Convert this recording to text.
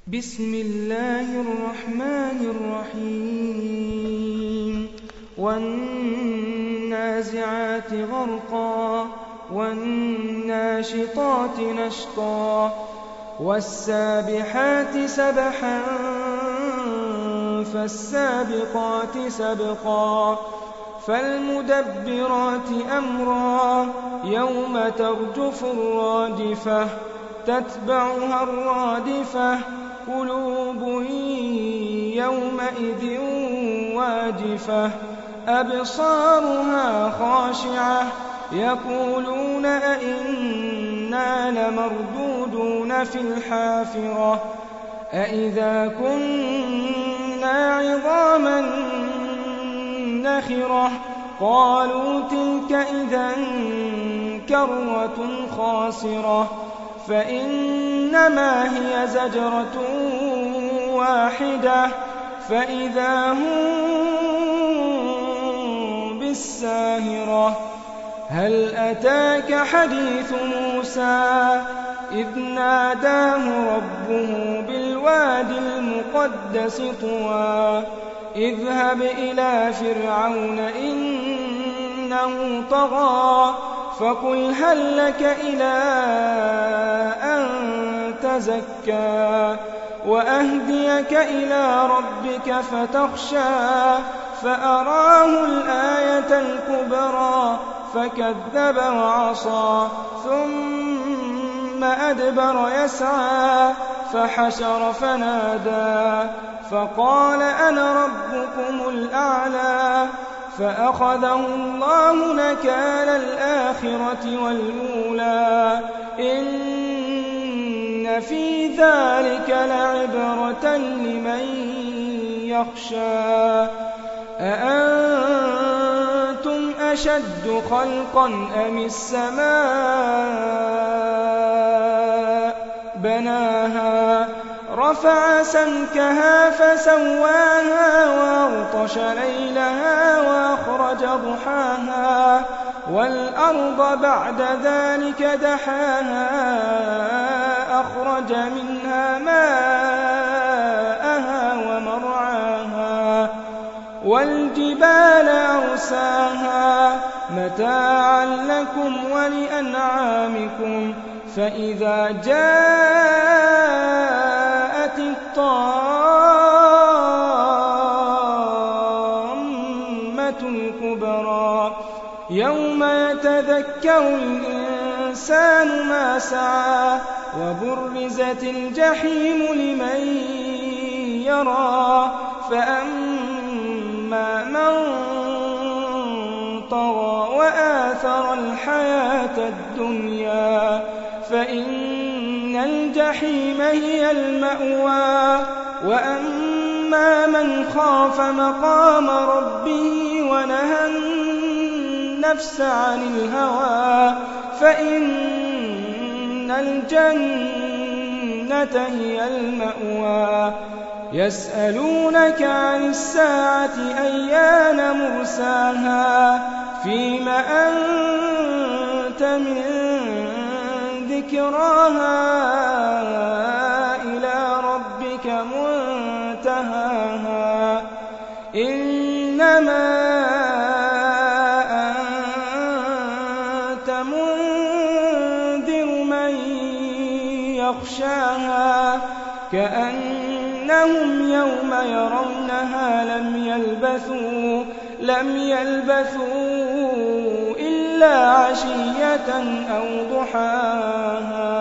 بسم الله الرحمن الرحيم والنازعات غرقا والناشطات نشطا والسابحات سبحا فالسابقات سبقا فالمدبرات أمرا يوم ترجف الراجفة تتبعها الرادفة قلوب يومئذ واجفة أبصارها خاشعة يقولون أئنا لمردودون في الحافرة أئذا كنا عظاما نخرة قالوا تلك إذا كرة خاسرة فإنما هي زجرة واحدة فإذا هم بالساهرة هل أتاك حديث موسى إذ ناداه ربه بالواد المقدس طوى اذهب إلى فرعون إنه طغى فقل هل لك إلى أن تزكى وأهديك إلى ربك فتخشى فأراه الآية الكبرى فكذب وعصى ثم أدبر يسعى فحشر فنادى فقال أنا ربكم الأعلى فأخذه الله نكال الآخرة والأولى إن في ذلك لعبرة لمن يخشى أأنتم أشد خلقا أم السماء بناها رفع سمكها فسواها وأغطش ليلها وأخرج ضحاها والأرض بعد ذلك دحاها أخرج منها ماءها ومرعاها والجبال أرساها متاعا لكم ولأنعامكم فإذا جاءت الطامة الكبرى يوم يتذكر الإنسان ما سعى وبرزت الجحيم لمن يرى فأما من طغى وآثر الحياة الدنيا فإن الجحيم هي المأوى وأما من خاف مقام ربه ونهى النفس عن الهوى فإن الجنة هي المأوى يسألونك عن الساعة أيان مرساها فيم أنت من ذكراها إلى ربك منتهاها إنما أنت منذر من يخشاها كأنهم يوم يرونها لم يلبثوا إلا عشية أو ضحاها